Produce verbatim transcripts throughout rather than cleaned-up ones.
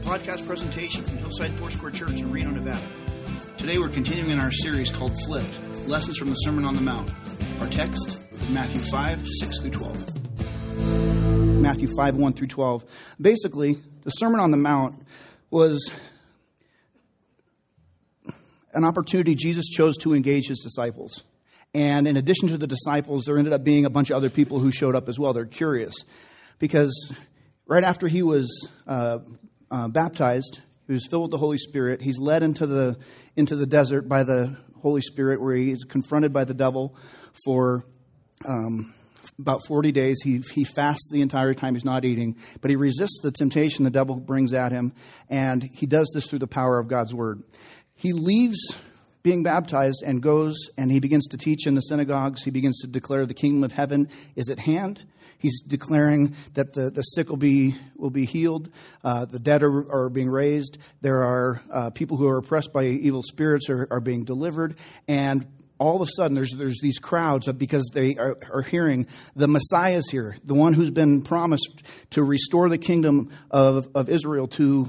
podcast presentation from Hillside Foursquare Church in Reno, Nevada. Today we're continuing in our series called Flipped, Lessons from the Sermon on the Mount. Our text is Matthew five, six through twelve. Matthew five, one through twelve. Basically, the Sermon on the Mount was an opportunity Jesus chose to engage his disciples. And in addition to the disciples, there ended up being a bunch of other people who showed up as well. They're curious. Because right after he was uh, uh, baptized, he was filled with the Holy Spirit. He's led into the into the desert by the Holy Spirit, where he is confronted by the devil for um, about forty days. He he fasts the entire time. He's not eating, but he resists the temptation the devil brings at him, and he does this through the power of God's word. He leaves being baptized and goes and he begins to teach in the synagogues. He begins to declare the kingdom of heaven is at hand. He's declaring that the, the sick will be will be healed. Uh, the dead are, are being raised. There are uh, people who are oppressed by evil spirits are, are being delivered. And all of a sudden, there's there's these crowds because they are, are hearing the Messiah is here, the one who's been promised to restore the kingdom of, of Israel to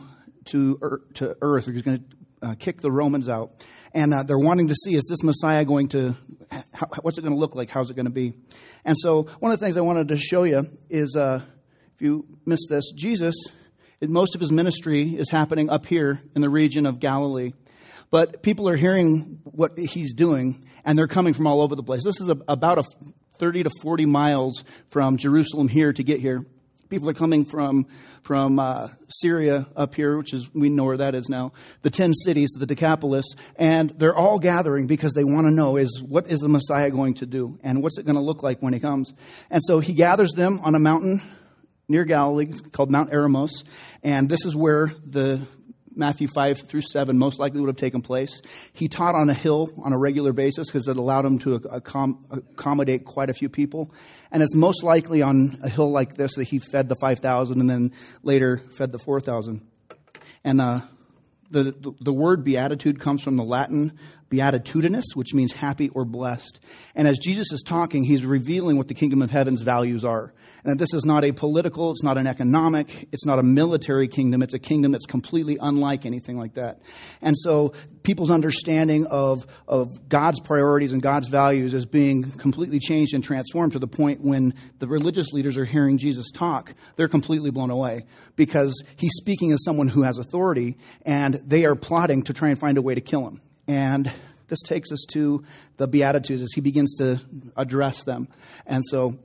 to to earth. He's going to uh, kick the Romans out. And uh, they're wanting to see, is this Messiah going to, how, what's it going to look like? How's it going to be? And so one of the things I wanted to show you is, uh, if you missed this, Jesus, most of his ministry is happening up here in the region of Galilee. But people are hearing what he's doing, and they're coming from all over the place. This is a, about a thirty to forty miles from Jerusalem here to get here. People are coming from from uh, Syria up here, which is, we know where that is now, the ten cities, the Decapolis, and they're all gathering because they want to know is what is the Messiah going to do and what's it going to look like when he comes. And so he gathers them on a mountain near Galilee called Mount Eremos, and this is where the Matthew five through seven most likely would have taken place. He taught on a hill on a regular basis because it allowed him to accom- accommodate quite a few people. And it's most likely on a hill like this that he fed the five thousand and then later fed the four thousand. And uh, the, the the word beatitude comes from the Latin beatitudinous, which means happy or blessed. And as Jesus is talking, he's revealing what the kingdom of heaven's values are. And that this is not a political, it's not an economic, it's not a military kingdom. It's a kingdom that's completely unlike anything like that. And so people's understanding of, of God's priorities and God's values is being completely changed and transformed to the point when the religious leaders are hearing Jesus talk, they're completely blown away because he's speaking as someone who has authority, and they are plotting to try and find a way to kill him. And this takes us to the Beatitudes as he begins to address them. And so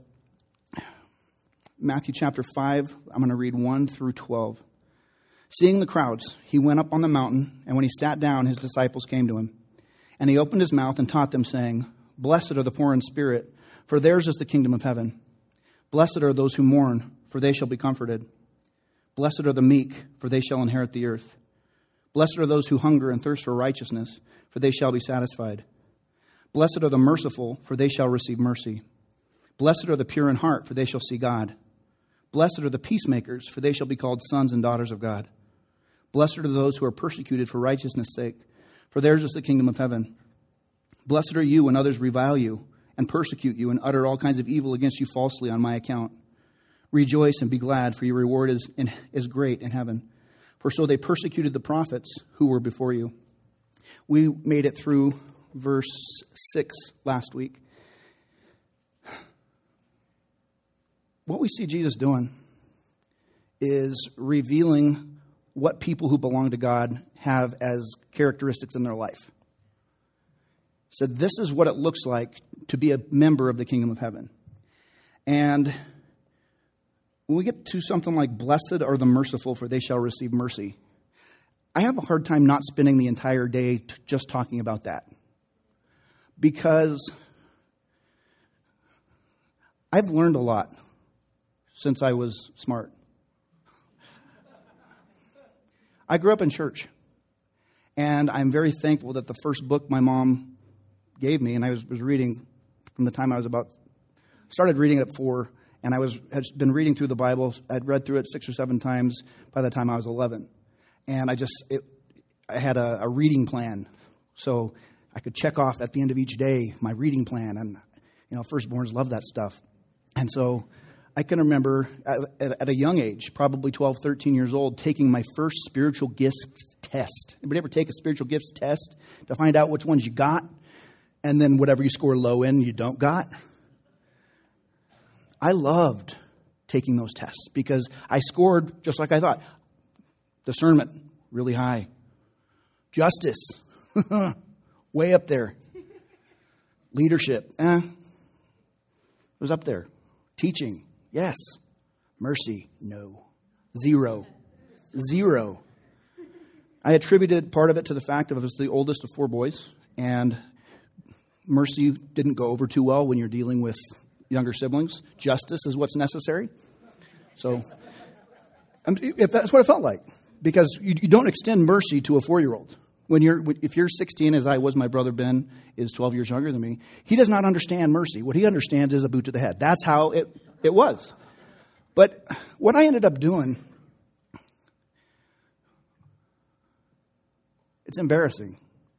Matthew chapter five, I'm going to read one through twelve. Seeing the crowds, he went up on the mountain, and when he sat down, his disciples came to him. And he opened his mouth and taught them, saying, Blessed are the poor in spirit, for theirs is the kingdom of heaven. Blessed are those who mourn, for they shall be comforted. Blessed are the meek, for they shall inherit the earth. Blessed are those who hunger and thirst for righteousness, for they shall be satisfied. Blessed are the merciful, for they shall receive mercy. Blessed are the pure in heart, for they shall see God. Blessed are the peacemakers, for they shall be called sons and daughters of God. Blessed are those who are persecuted for righteousness' sake, for theirs is the kingdom of heaven. Blessed are you when others revile you and persecute you and utter all kinds of evil against you falsely on my account. Rejoice and be glad, for your reward is, in, is great in heaven. For so they persecuted the prophets who were before you. We made it through verse six last week. What we see Jesus doing is revealing what people who belong to God have as characteristics in their life. So this is what it looks like to be a member of the kingdom of heaven. And when we get to something like, blessed are the merciful, for they shall receive mercy, I have a hard time not spending the entire day t- just talking about that. Because I've learned a lot since I was smart. I grew up in church, and I'm very thankful that the first book my mom gave me, and I was, was reading from the time I was about, started reading it at four, and I was had been reading through the Bible. I'd read through it six or seven times by the time I was eleven. And I just, it, I had a, a reading plan. So I could check off at the end of each day my reading plan. And, you know, firstborns love that stuff. And so I can remember at, at, at a young age, probably twelve, thirteen years old, taking my first spiritual gifts test. Anybody ever take a spiritual gifts test to find out which ones you got? And then whatever you score low in, you don't got? I loved taking those tests because I scored just like I thought. Discernment, really high. Justice, way up there. Leadership, eh, it was up there. Teaching, yes. Mercy, no. Zero. Zero. I attributed part of it to the fact that I was the oldest of four boys, and mercy didn't go over too well when you're dealing with younger siblings. Justice is what's necessary. So if that's what it felt like, because you, you don't extend mercy to a four-year-old. When you're, if you're sixteen, as I was, my brother Ben is twelve years younger than me. He does not understand mercy. What he understands is a boot to the head. That's how it, it was. But what I ended up doing, it's embarrassing.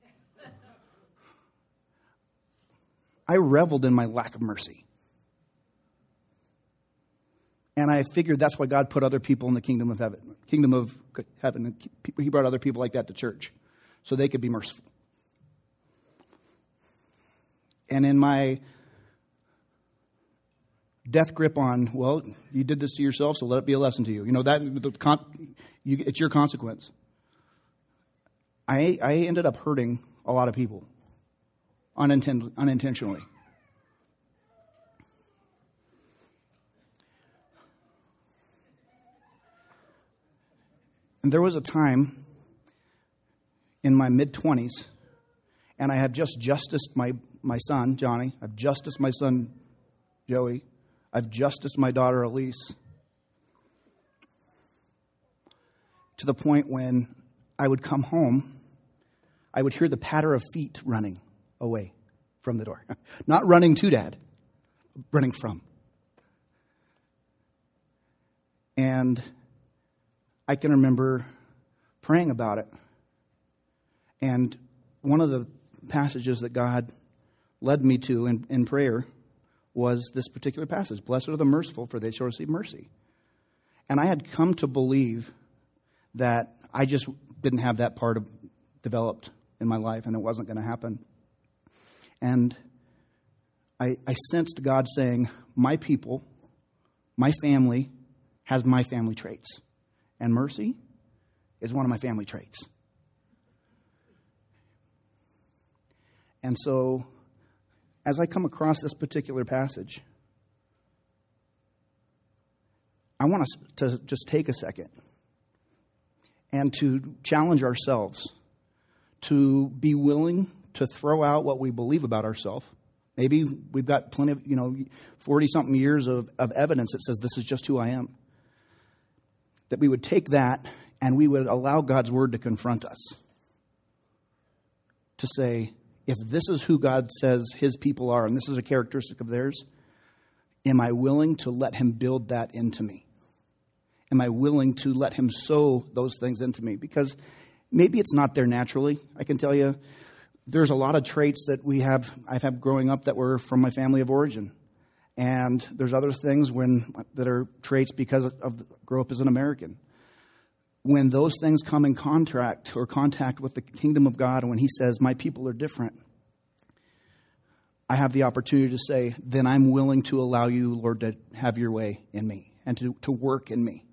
I reveled in my lack of mercy. And I figured that's why God put other people in the kingdom of heaven. Kingdom of heaven. He brought other people like that to church so they could be merciful. And in my death grip on, well, you did this to yourself, so let it be a lesson to you. You know, that the con- you, it's your consequence. I, I ended up hurting a lot of people uninten- unintentionally. And there was a time in my mid-twenties, and I had just justiced my, my son, Johnny. I've justiced my son, Joey. I've justiced my daughter, Elise. To the point when I would come home, I would hear the patter of feet running away from the door. Not running to Dad, running from. And I can remember praying about it. And one of the passages that God led me to in, in prayer was this particular passage. Blessed are the merciful, for they shall receive mercy. And I had come to believe that I just didn't have that part of, developed in my life, and it wasn't going to happen. And I, I sensed God saying, my people, my family, has my family traits. And mercy is one of my family traits. And so, as I come across this particular passage, I want us to just take a second and to challenge ourselves to be willing to throw out what we believe about ourselves. Maybe we've got plenty of, you know, forty-something years of, of evidence that says this is just who I am. That we would take that and we would allow God's word to confront us. To say, if this is who God says his people are, and this is a characteristic of theirs, am I willing to let him build that into me? Am I willing to let him sow those things into me? Because maybe it's not there naturally. I can tell you, there's a lot of traits that we have, I've had growing up that were from my family of origin. And there's other things when that are traits because of, of grow up as an American. When those things come in contact or contact with the kingdom of God, and when he says, my people are different, I have the opportunity to say, then I'm willing to allow you, Lord, to have your way in me and to, to work in me.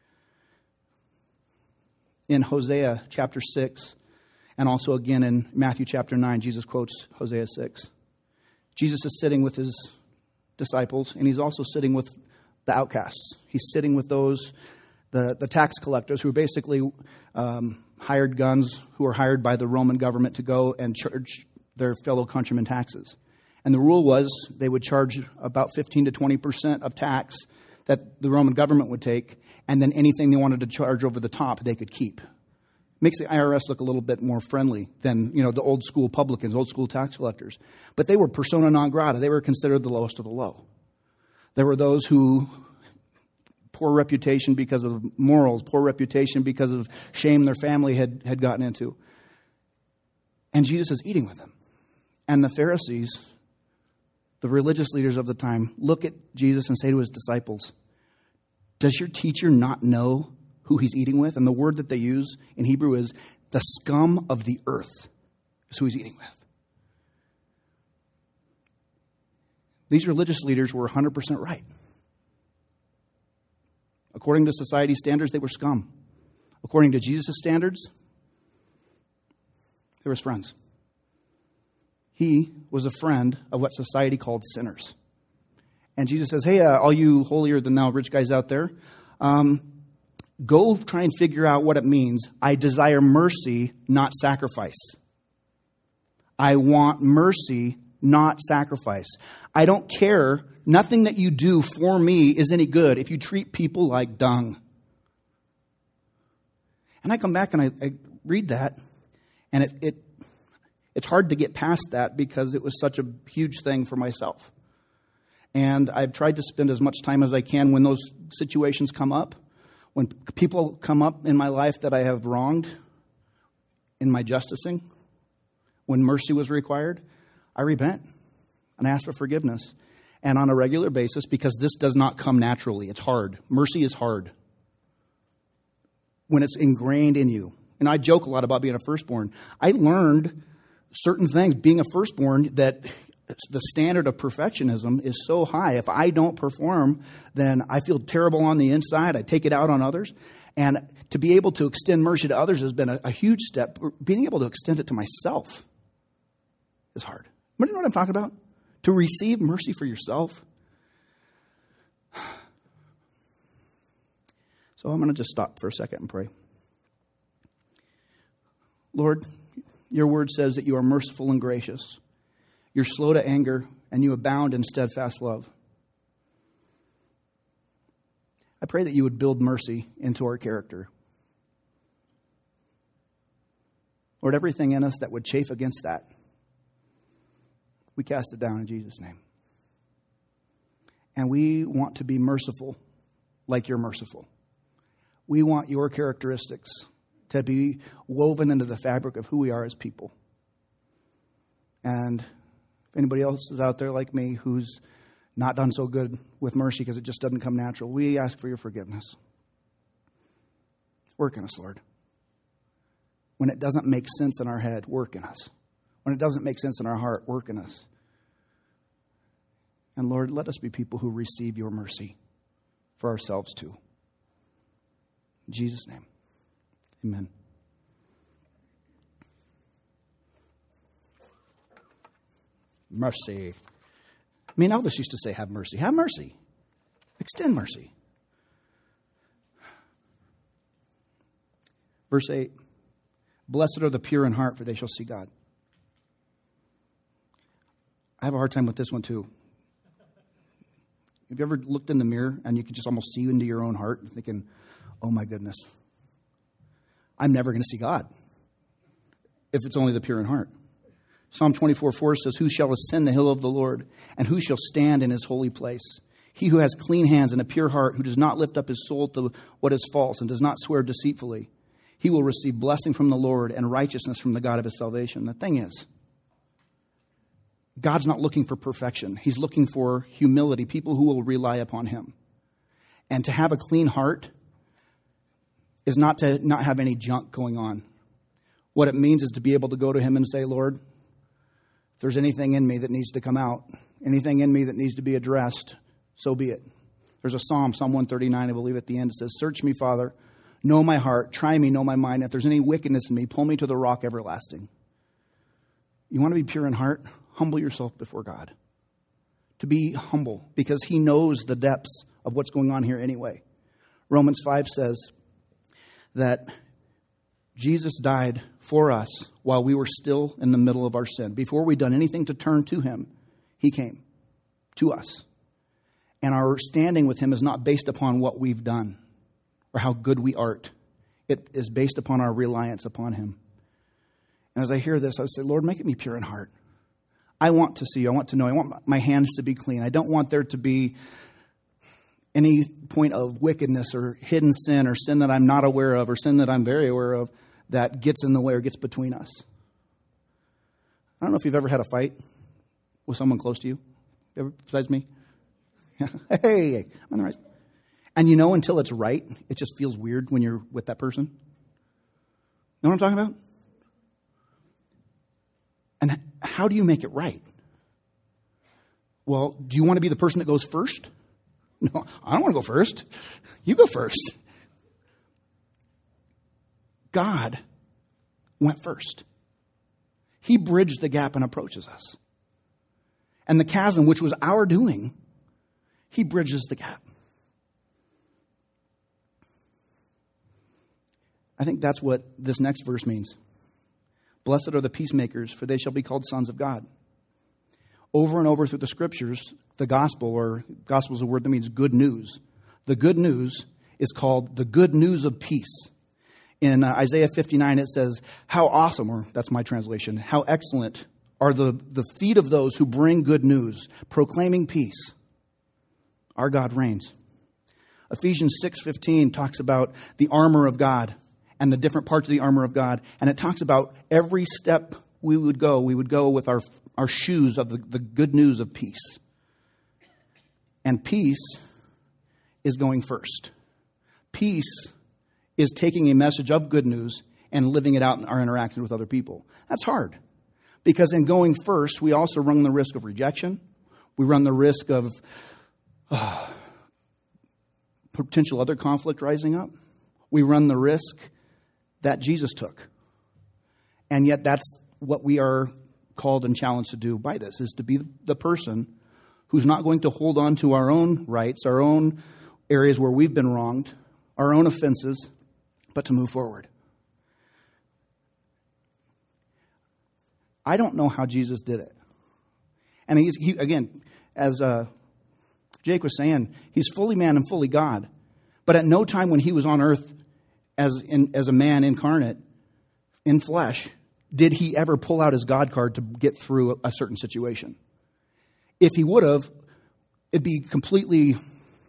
In Hosea chapter six, and also again in Matthew chapter nine, Jesus quotes Hosea six. Jesus is sitting with his disciples, and he's also sitting with the outcasts. He's sitting with those, the, the tax collectors, who are basically um, hired guns, who are hired by the Roman government to go and charge their fellow countrymen taxes. And the rule was they would charge about fifteen to twenty percent of tax that the Roman government would take, and then anything they wanted to charge over the top, they could keep. Makes the I R S look a little bit more friendly than, you know, the old school publicans, old school tax collectors. But they were persona non grata. They were considered the lowest of the low. There were those who, poor reputation because of morals, poor reputation because of shame their family had, had gotten into. And Jesus is eating with them. And the Pharisees, the religious leaders of the time, look at Jesus and say to his disciples, does your teacher not know who he's eating with? And the word that they use in Hebrew is the scum of the earth is who he's eating with. These religious leaders were one hundred percent right. According to society's standards, they were scum. According to Jesus' standards, they were his friends. He was a friend of what society called sinners. And Jesus says, hey, uh, all you holier-than-thou rich guys out there, um, go try and figure out what it means. I desire mercy, not sacrifice. I want mercy, not sacrifice. I don't care. Nothing that you do for me is any good if you treat people like dung. And I come back and I, I read that, and it, it it's hard to get past that because it was such a huge thing for myself. And I've tried to spend as much time as I can when those situations come up, when people come up in my life that I have wronged in my justicing, when mercy was required, I repent and I ask for forgiveness. And on a regular basis, because this does not come naturally. It's hard. Mercy is hard when it's ingrained in you. And I joke a lot about being a firstborn. I learned certain things being a firstborn that the standard of perfectionism is so high. If I don't perform, then I feel terrible on the inside. I take it out on others. And to be able to extend mercy to others has been a, a huge step. Being able to extend it to myself is hard. But you know what I'm talking about? To receive mercy for yourself. So I'm going to just stop for a second and pray. Lord, your word says that you are merciful and gracious. You're slow to anger, and you abound in steadfast love. I pray that you would build mercy into our character. Lord, everything in us that would chafe against that, we cast it down in Jesus' name. And we want to be merciful like you're merciful. We want your characteristics to be woven into the fabric of who we are as people. And if anybody else is out there like me who's not done so good with mercy because it just doesn't come natural, we ask for your forgiveness. Work in us, Lord. When it doesn't make sense in our head, work in us. When it doesn't make sense in our heart, work in us. And Lord, let us be people who receive your mercy for ourselves too. In Jesus' name, amen. Mercy. I mean, Elvis used to say, have mercy. Have mercy. Extend mercy. Verse eight. Blessed are the pure in heart, for they shall see God. I have a hard time with this one too. Have you ever looked in the mirror and you can just almost see into your own heart and thinking, oh my goodness, I'm never going to see God if it's only the pure in heart. Psalm twenty-four four says, who shall ascend the hill of the Lord, and who shall stand in his holy place? He who has clean hands and a pure heart, who does not lift up his soul to what is false and does not swear deceitfully, he will receive blessing from the Lord and righteousness from the God of his salvation. The thing is, God's not looking for perfection. He's looking for humility, people who will rely upon him. And to have a clean heart is not to not have any junk going on. What it means is to be able to go to him and say, Lord, if there's anything in me that needs to come out, anything in me that needs to be addressed, so be it. There's a psalm, Psalm one thirty-nine, I believe at the end, it says, search me, Father, know my heart, try me, know my mind. If there's any wickedness in me, pull me to the rock everlasting. You want to be pure in heart? Humble yourself before God. To be humble, because he knows the depths of what's going on here anyway. Romans five says that Jesus died for us while we were still in the middle of our sin. Before we'd done anything to turn to him, he came to us. And our standing with him is not based upon what we've done or how good we art. It is based upon our reliance upon him. And as I hear this, I say, Lord, make me pure in heart. I want to see you. I want to know. I want my hands to be clean. I don't want there to be any point of wickedness or hidden sin or sin that I'm not aware of or sin that I'm very aware of that gets in the way or gets between us. I don't know if you've ever had a fight with someone close to you. besides me? Hey, I'm on the right. And you know, until it's right, it just feels weird when you're with that person. Know what I'm talking about? And how do you make it right? Well, do you want to be the person that goes first? No, I don't want to go first. You go first. God went first. He bridged the gap and approaches us. And the chasm, which was our doing, he bridges the gap. I think that's what this next verse means. Blessed are the peacemakers, for they shall be called sons of God. Over and over through the scriptures, the gospel, or gospel is a word that means good news. The good news is called the good news of peace. In uh, Isaiah fifty-nine, it says, how awesome, or that's my translation, how excellent are the, the feet of those who bring good news, proclaiming peace. Our God reigns. Ephesians six fifteen talks about the armor of God and the different parts of the armor of God. And it talks about every step we would go, we would go with our, our shoes of the, the good news of peace. And peace is going first. Peace is taking a message of good news and living it out in our interaction with other people. That's hard. Because in going first, we also run the risk of rejection. We run the risk of uh, potential other conflict rising up. We run the risk that Jesus took. And yet that's what we are called and challenged to do by this, is to be the person who's not going to hold on to our own rights, our own areas where we've been wronged, our own offenses, but to move forward. I don't know how Jesus did it. And he's, he, again, as uh, Jake was saying, he's fully man and fully God. But at no time when he was on earth as in, as a man incarnate, in flesh, did he ever pull out his God card to get through a, a certain situation. If he would have, it'd be completely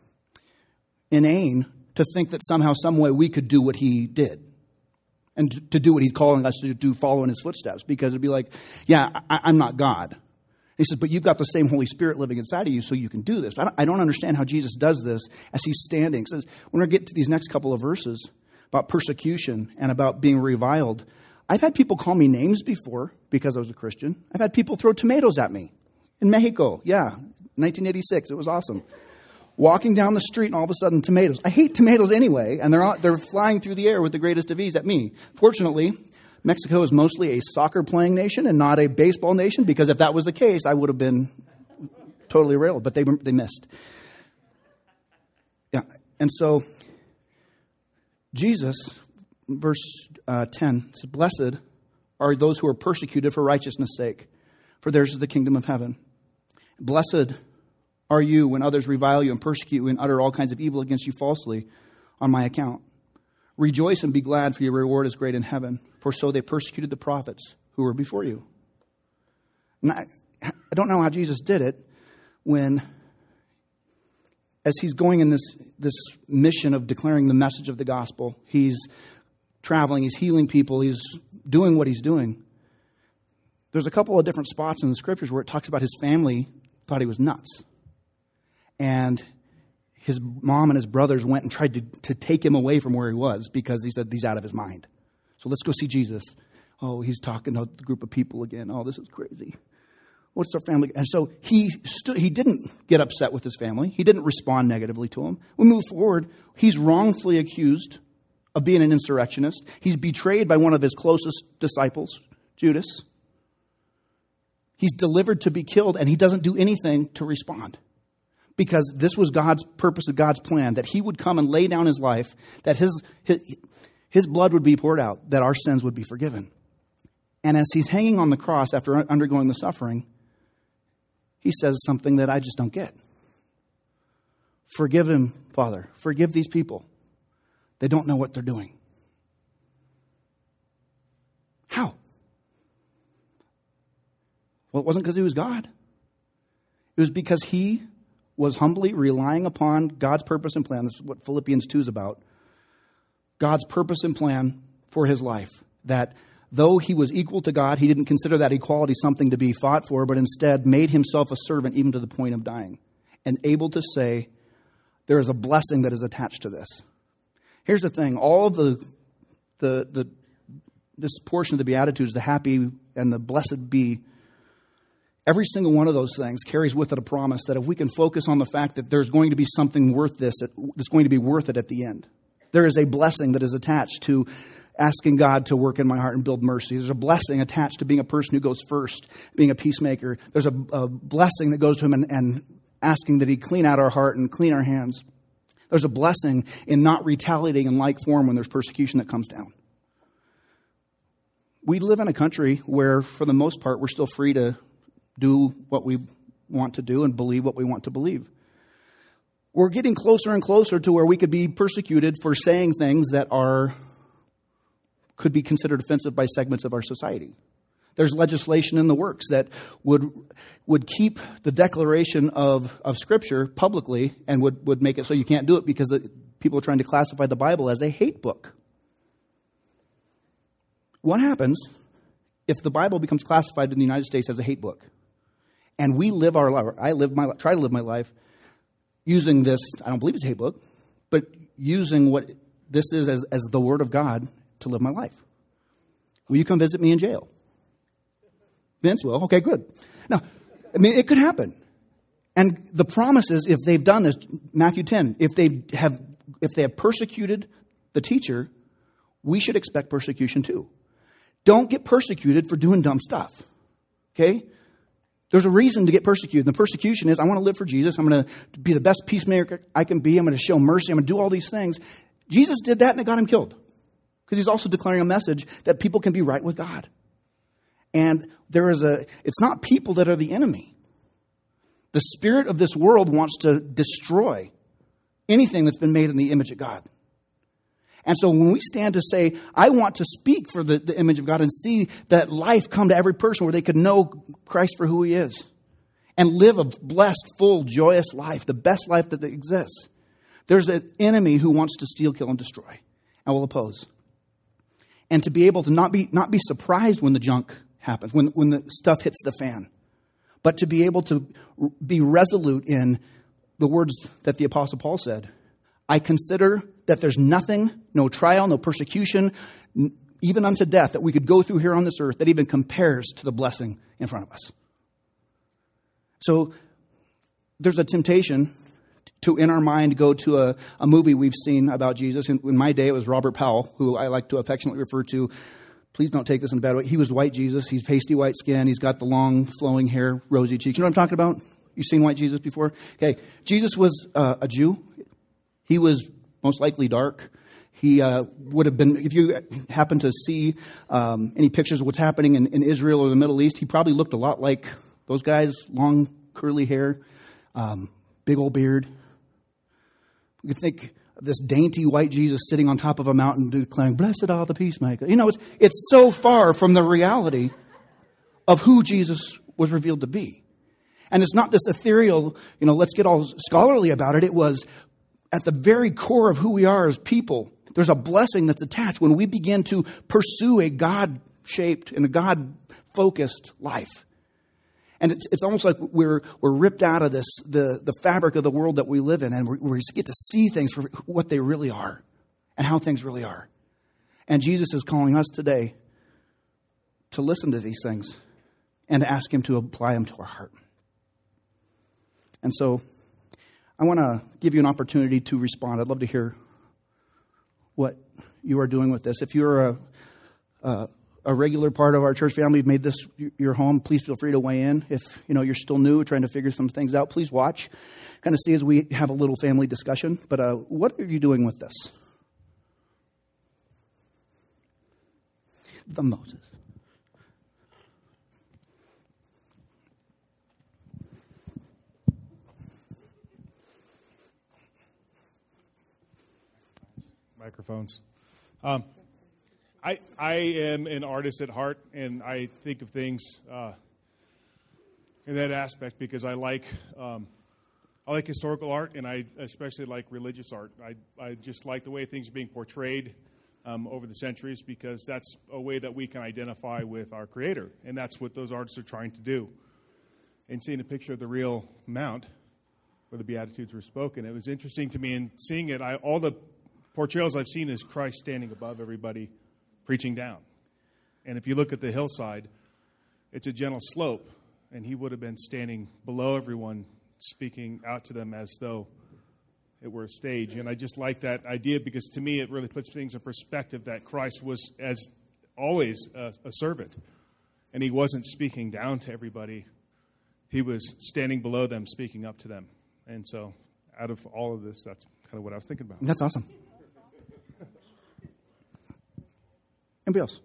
inane to think that somehow, some way we could do what he did. And to, to do what he's calling us to do, follow in his footsteps. Because it'd be like, yeah, I, I'm not God. He says, but you've got the same Holy Spirit living inside of you, so you can do this. I don't, I don't understand how Jesus does this as he's standing. He says, when we get to these next couple of verses about persecution and about being reviled, I've had people call me names before because I was a Christian. I've had people throw tomatoes at me in Mexico. Yeah, nineteen eighty-six. It was awesome. Walking down the street and all of a sudden tomatoes. I hate tomatoes anyway, and they're all, they're flying through the air with the greatest of ease at me. Fortunately, Mexico is mostly a soccer-playing nation and not a baseball nation, because if that was the case, I would have been totally railed, but they they missed. Yeah, and so Jesus, verse uh, ten, says, blessed are those who are persecuted for righteousness' sake, for theirs is the kingdom of heaven. Blessed are you when others revile you and persecute you and utter all kinds of evil against you falsely on my account. Rejoice and be glad, for your reward is great in heaven, for so they persecuted the prophets who were before you. And I, I don't know how Jesus did it when, as he's going in this, this mission of declaring the message of the gospel, he's traveling, he's healing people, he's doing what he's doing. There's a couple of different spots in the scriptures where it talks about his family thought he was nuts. And his mom and his brothers went and tried to, to take him away from where he was because he said he's out of his mind. So let's go see Jesus. Oh, he's talking to a group of people again. Oh, this is crazy. What's our family? And so he stood, he didn't get upset with his family. He didn't respond negatively to him. We move forward. He's wrongfully accused of being an insurrectionist. He's betrayed by one of his closest disciples, Judas. He's delivered to be killed, and he doesn't do anything to respond. Because this was God's purpose, of God's plan, that he would come and lay down his life, that his, his, his blood would be poured out, that our sins would be forgiven. And as he's hanging on the cross after undergoing the suffering, he says something that I just don't get. Forgive him, Father. Forgive these people. They don't know what they're doing. How? Well, it wasn't because he was God. It was because he was humbly relying upon God's purpose and plan. This is what Philippians two is about. God's purpose and plan for his life. That Though he was equal to God, he didn't consider that equality something to be fought for, but instead made himself a servant even to the point of dying, and able to say, there is a blessing that is attached to this. Here's the thing. All of the, the, the, this portion of the Beatitudes, the happy and the blessed be, every single one of those things carries with it a promise that if we can focus on the fact that there's going to be something worth this, that's going to be worth it at the end. There is a blessing that is attached to asking God to work in my heart and build mercy. There's a blessing attached to being a person who goes first, being a peacemaker. There's a, a blessing that goes to him and, and asking that he clean out our heart and clean our hands. There's a blessing in not retaliating in like form when there's persecution that comes down. We live in a country where, for the most part, we're still free to do what we want to do and believe what we want to believe. We're getting closer and closer to where we could be persecuted for saying things that are could be considered offensive by segments of our society. There's legislation in the works that would would keep the declaration of, of Scripture publicly and would, would make it so you can't do it because the, people are trying to classify the Bible as a hate book. What happens if the Bible becomes classified in the United States as a hate book? And we live our life, I live my try to live my life using this, I don't believe it's a hate book, but using what this is as, as the Word of God to live my life. Will you come visit me in jail? Vince will. Okay, good. Now, I mean, it could happen. And the promise is, if they've done this, Matthew ten, if they have, if they have persecuted the teacher, we should expect persecution too. Don't get persecuted for doing dumb stuff. Okay? There's a reason to get persecuted. And the persecution is, I want to live for Jesus. I'm going to be the best peacemaker I can be. I'm going to show mercy. I'm going to do all these things. Jesus did that and it got him killed. Because he's also declaring a message that people can be right with God. And there is a, it's not people that are the enemy. The spirit of this world wants to destroy anything that's been made in the image of God. And so when we stand to say, I want to speak for the, the image of God and see that life come to every person where they could know Christ for who he is and live a blessed, full, joyous life, the best life that exists. There's an enemy who wants to steal, kill, and destroy and will oppose. And to be able to not be not be surprised when the junk happens, when, when the stuff hits the fan, but to be able to be resolute in the words that the Apostle Paul said. I consider that there's nothing, no trial, no persecution, even unto death, that we could go through here on this earth that even compares to the blessing in front of us. So there's a temptation to, in our mind, go to a, a movie we've seen about Jesus. In, in my day, it was Robert Powell, who I like to affectionately refer to. Please don't take this in a bad way. He was white Jesus. He's pasty white skin. He's got the long, flowing hair, rosy cheeks. You know what I'm talking about? You've seen white Jesus before? Okay. Jesus was uh, a Jew. He was most likely dark. He uh, would have been, if you happen to see um, any pictures of what's happening in, in Israel or the Middle East, he probably looked a lot like those guys, long, curly hair, um, big old beard. You can think of this dainty white Jesus sitting on top of a mountain declaring, blessed are the peacemakers. You know, it's, it's so far from the reality of who Jesus was revealed to be. And it's not this ethereal, you know, let's get all scholarly about it. It was at the very core of who we are as people. There's a blessing that's attached when we begin to pursue a God-shaped and a God-focused life. And it's it's almost like we're we're ripped out of this the, the fabric of the world that we live in, and we, we get to see things for what they really are and how things really are. And Jesus is calling us today to listen to these things and to ask him to apply them to our heart. And so I want to give you an opportunity to respond. I'd love to hear what you are doing with this. If you're a, a, a regular part of our church family, you've made this your home, please feel free to weigh in. If you know you're still new, trying to figure some things out, please watch. Kind of see as we have a little family discussion. But uh, what are you doing with this? The Moses. Microphones. Um, I I am an artist at heart, and I think of things uh, in that aspect because I like um, I like historical art, and I especially like religious art. I I just like the way things are being portrayed um, over the centuries, because that's a way that we can identify with our Creator, and that's what those artists are trying to do. And seeing a picture of the real mount where the Beatitudes were spoken, it was interesting to me. And seeing it, I, all the portrayals I've seen is Christ standing above everybody, preaching down. And if you look at the hillside, it's a gentle slope, and he would have been standing below everyone, speaking out to them as though it were a stage. And I just like that idea, because to me it really puts things in perspective, that Christ was, as always, a, a servant. And he wasn't speaking down to everybody. He was standing below them, speaking up to them. And so out of all of this, that's kind of what I was thinking about. That's awesome. Anybody else?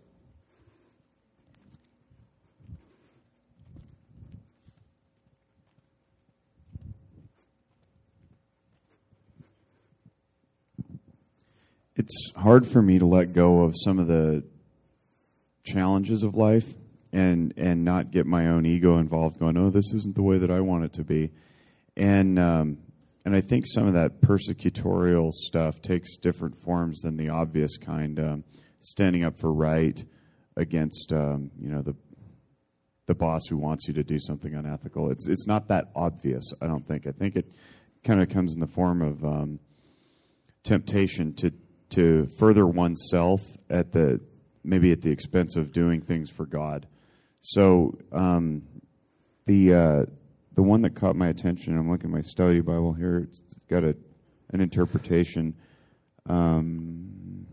It's hard for me to let go of some of the challenges of life and and not get my own ego involved, going, oh, this isn't the way that I want it to be. And um, and I think some of that persecutorial stuff takes different forms than the obvious kind. Um, standing up for right against um, you know the the boss who wants you to do something unethical. It's it's not that obvious, I don't think. I think it kind of comes in the form of um, temptation to to further oneself at the maybe at the expense of doing things for God. So um, the uh, the one that caught my attention, I'm looking at my study Bible here. It's got a an interpretation. Um,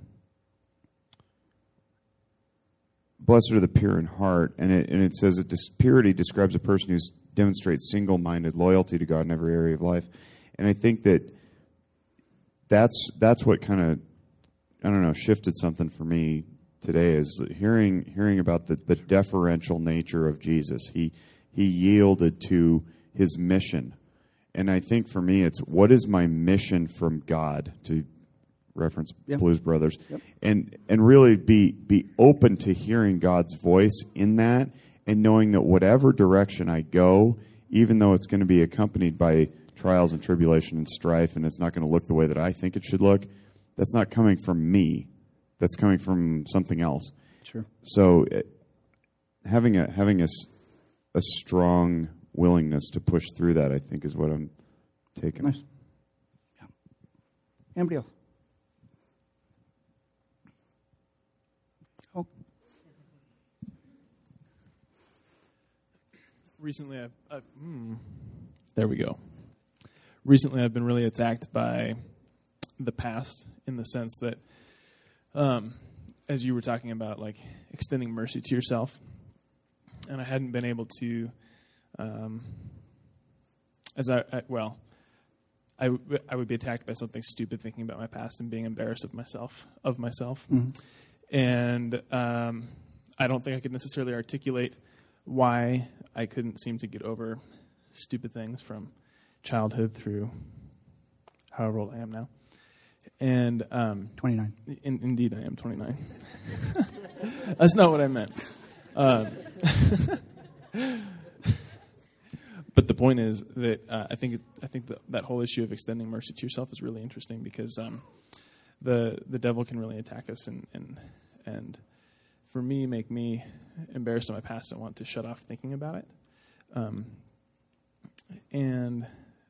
Blessed are the pure in heart, and it and it says that this purity describes a person who demonstrates single-minded loyalty to God in every area of life. And I think that that's that's what kind of I don't know, shifted something for me today, is hearing hearing about the, the deferential nature of Jesus. He he yielded to his mission. And I think for me it's, what is my mission from God, to reference yep. Blues Brothers, yep. and and really be be open to hearing God's voice in that, and knowing that whatever direction I go, even though it's going to be accompanied by trials and tribulation and strife, and it's not going to look the way that I think it should look, that's not coming from me. That's coming from something else. Sure. So it, having a having a, a strong willingness to push through that, I think, is what I'm taking. Nice. Yeah. Anybody else? Oh. Recently, I've, I've hmm, there we go. Recently, I've been really attacked by the past, in the sense that, um, as you were talking about, like extending mercy to yourself, and I hadn't been able to, um, as I, I well, I, w- I would be attacked by something stupid, thinking about my past and being embarrassed of myself, of myself, mm-hmm. and um, I don't think I could necessarily articulate why I couldn't seem to get over stupid things from childhood through however old I am now. And um, twenty-nine. In, indeed, I am twenty-nine. That's not what I meant. Um, but the point is that uh, I think I think that, that whole issue of extending mercy to yourself is really interesting, because um, the the devil can really attack us and and and for me make me embarrassed of my past and want to shut off thinking about it. Um, and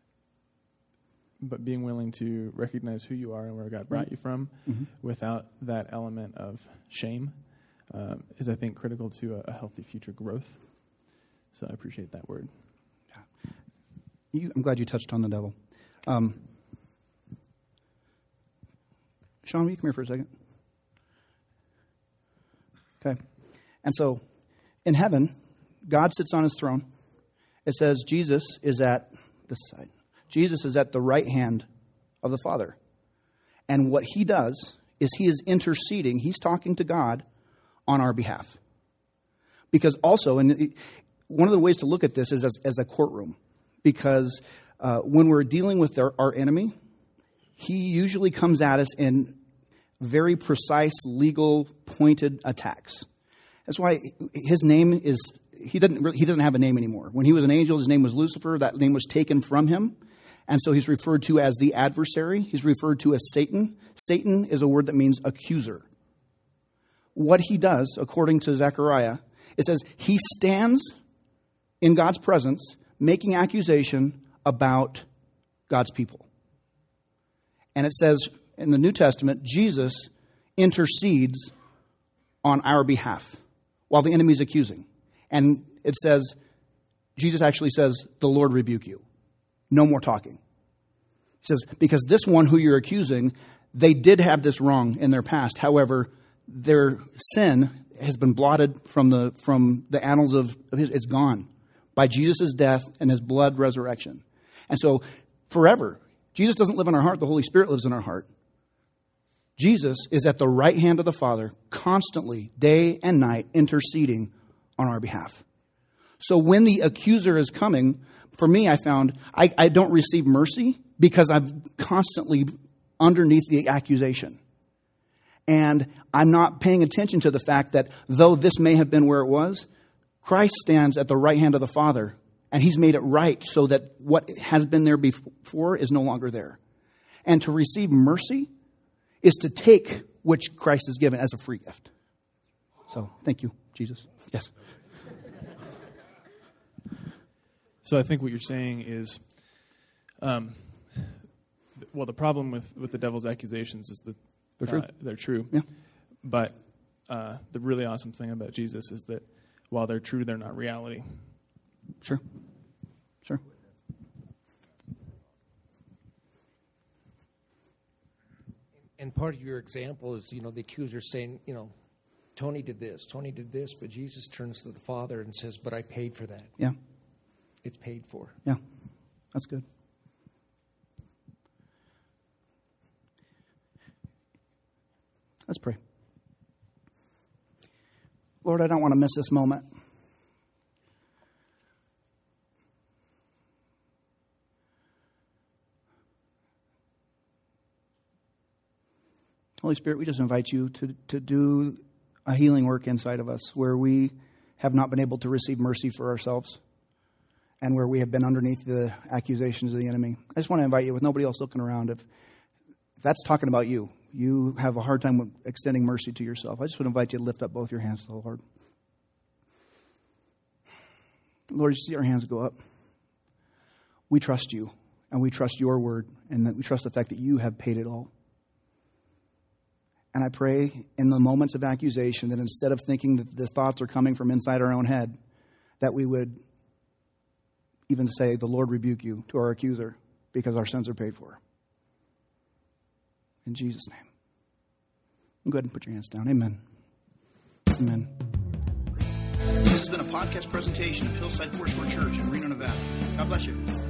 but being willing to recognize who you are and where God brought you from, mm-hmm. without that element of shame, uh, is, I think, critical to a, a healthy future growth. So I appreciate that word. Yeah. You, I'm glad you touched on the devil. Um, Sean, will you come here for a second? Okay. And so, in heaven, God sits on his throne. It says Jesus is at this side. Jesus is at the right hand of the Father. And what he does is he is interceding. He's talking to God on our behalf. Because also, and one of the ways to look at this is as, as a courtroom. Because uh, when we're dealing with our, our enemy, he usually comes at us in very precise, legal, pointed attacks. That's why his name is, he doesn't really, he doesn't have a name anymore. When he was an angel, his name was Lucifer. That name was taken from him. And so he's referred to as the adversary. He's referred to as Satan. Satan is a word that means accuser. what he does, according to Zechariah, it says he stands in God's presence making accusation about God's people. And it says in the New Testament, Jesus intercedes on our behalf while the enemy's accusing. And it says, Jesus actually says, the Lord rebuke you. No more talking. He says, because this one who you're accusing, they did have this wrong in their past. However, their sin has been blotted from the from the annals of, of his, it's gone by Jesus' death and his blood resurrection. And so forever, Jesus doesn't live in our heart. The Holy Spirit lives in our heart. Jesus is at the right hand of the Father, constantly, day and night, interceding on our behalf. So when the accuser is coming, for me, I found I, I don't receive mercy because I'm constantly underneath the accusation. And I'm not paying attention to the fact that though this may have been where it was, Christ stands at the right hand of the Father, and he's made it right so that what has been there before is no longer there. And to receive mercy is to take which Christ has given as a free gift. So, thank you, Jesus. Yes. So I think what you're saying is, um, well, the problem with, with the devil's accusations is that They're true. Uh, they're true. Yeah. But uh, the really awesome thing about Jesus is that while they're true, they're not reality. Sure. Sure. And part of your example is, you know, the accuser saying, you know, Tony did this, Tony did this, but Jesus turns to the Father and says, but I paid for that. Yeah. It's paid for. Yeah. That's good. Let's pray. Lord, I don't want to miss this moment. Holy Spirit, we just invite you to, to do a healing work inside of us where we have not been able to receive mercy for ourselves and where we have been underneath the accusations of the enemy. I just want to invite you, with nobody else looking around, if, if that's talking about you, you have a hard time with extending mercy to yourself, I just would invite you to lift up both your hands to the Lord. Lord, you see our hands go up. We trust you, and we trust your word, and that we trust the fact that you have paid it all. And I pray in the moments of accusation that instead of thinking that the thoughts are coming from inside our own head, that we would even say, the Lord rebuke you to our accuser because our sins are paid for. In Jesus' name. Go ahead and put your hands down. Amen. Amen. This has been a podcast presentation of Hillside Foursquare Church in Reno, Nevada. God bless you.